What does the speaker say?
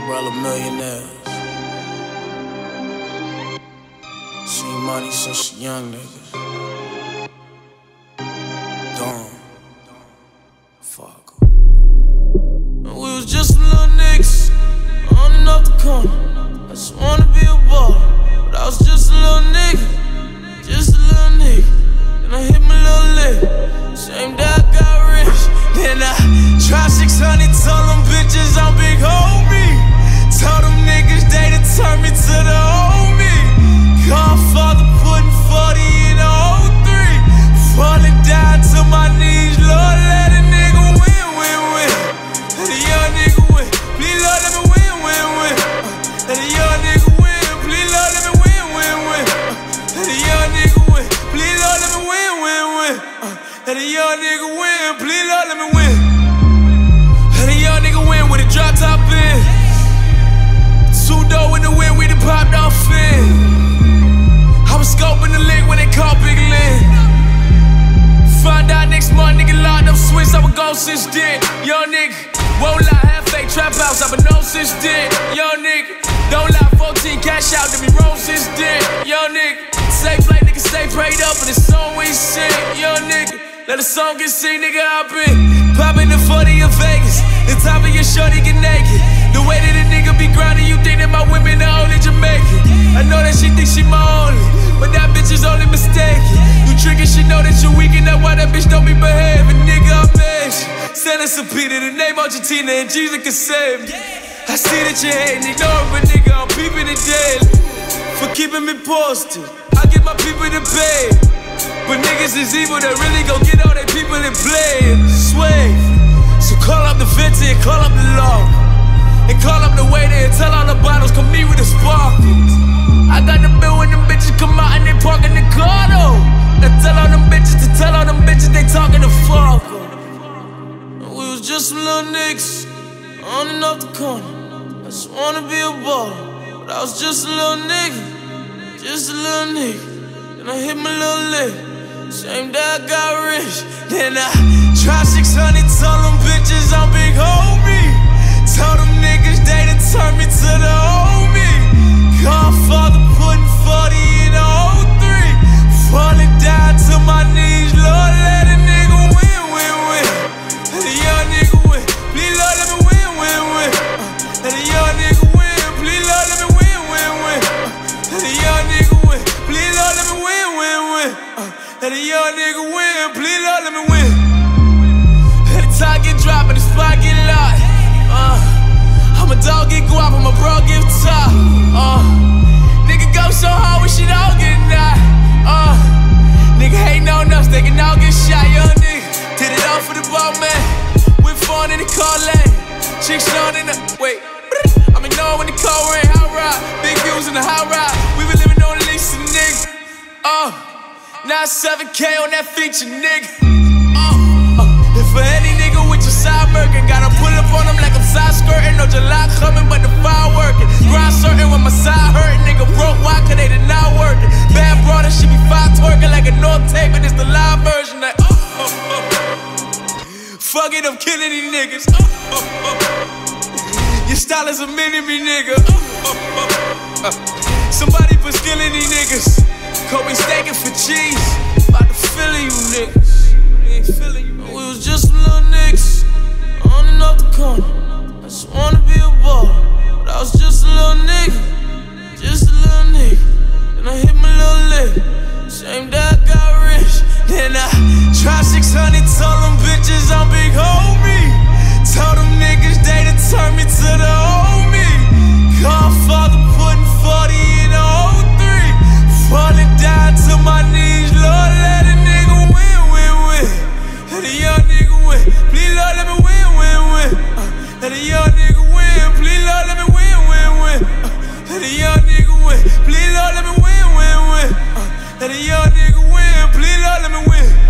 Umbrella millionaires. Seen money since a young nigga. Dumb. Fuck. And we was just some little niggas on and off the corner. I just wanna be a baller, but I was just a little nigga, just a little nigga. Then I hit my little lick. Same day I got rich. Then I tried 600, told them bitches I'm big homie. Told them niggas they done turned me to the old me. Godfather putting 40 in the 03. Falling down to my knees, Lord, let a nigga win, win, win. Let a young nigga win, please Lord, let me win, win, win. Let a young nigga win, please Lord, let me win, win, win. Let a young nigga win, please Lord, let me win, win, win. Let a young nigga win, please Lord, let me win. Let a young nigga win with a drop top in. Two-door in the wind, we done popped off in. I was scoping the lick when they called Big Lynn. Find out next month, nigga locked up Swiss, I would go since then. Young nigga, won't lie, half fake trap house, I been known since then. Young nigga, don't lie, 14 cash out, then we roll since then. Young nigga, safe like nigga, stay prayed up for the song we sing. Young nigga, let the song get seen, nigga, I been popping the 40 in Vegas. The top of your shorty get naked. The way that a nigga be grinding, you think that my women are only Jamaican. I know that she thinks she my only, but that bitch is only mistaken. You trigger, she know that you weak, and that's why that bitch don't be behaving. Nigga, I'm bitch. Send us a Peter, the name Argentina, and Jesus can save me. I see that you hating, ignore it, but nigga, I'm peeping it daily. For keeping me posted, I get my people to pay. But niggas is evil, that really gon' get all their people in play. Sway. So call up the 50 and call up the law. And call up the waiter and tell all the bottles come meet with the sparkles. I got the bill when them bitches come out and they park in the car though. Now tell all them bitches to tell all them bitches they talking to fuck. And we was just some little niggas on and off the corner. I just wanna be a baller, but I was just a little nigga, just a little nigga. Then I hit my little lick. Same day I got rich. Then I tried 600, told them bitches I'm big homie. Told them niggas they done turned me to the old me. Godfather putting 40 in the 03. Falling down to my knees, Lord, let a nigga win, win, win. Let a young nigga win, please Lord, let me win, win, win. Let a young nigga win, please Lord, let me win, win, win. Let a young nigga win, please Lord, let me win, win, win. Let a young nigga win, please Lord, let me win. Let the top get dropped and the spot get locked. I'm a dog get guap, I'm a bro give top. Nigga go so hard we shit all get knocked. Nigga hating on us, they can all get shot. Young nigga did it all for the ball, man. With phone in the car lane, chicks on in the wait. I'm ignoring when the car ring, hot ride, big views in the hot ride. We been living on the lease, nigga. Now 7K on that feature, nigga. If for any nigga with your side working, gotta pull up on them like I'm side skirting. No July coming, but the fire working. Grind certain when my side hurting. Nigga broke, why? Cause they did not working. Bad brother, she be fire twerking like a North tape, but it's the live version. Like, fuck it, I'm killing these niggas. Your style is a mini-me, nigga. Somebody put skill in these niggas. Kobe steaking for cheese. About to Philly, you niggas. We ain't feeling you. We was just some little niggas on and off the corner. I just wanna be a baller, but I was just a little nigga, just a little nigga. Then I hit my little lick. Same day I got rich. Then I tried 600, told them bitches I'm big homie. Told them niggas they done turned me to the old me. Godfather putting 40 in the 03. Falling down to my knees, Lord, let a nigga win, win, win. Let a young nigga win, please Lord, let me win, win, win. Let a young nigga win, please Lord, let me win, win, win. Let a young nigga win, please Lord, let me win, win, win. Let a young nigga win, please Lord, let me win.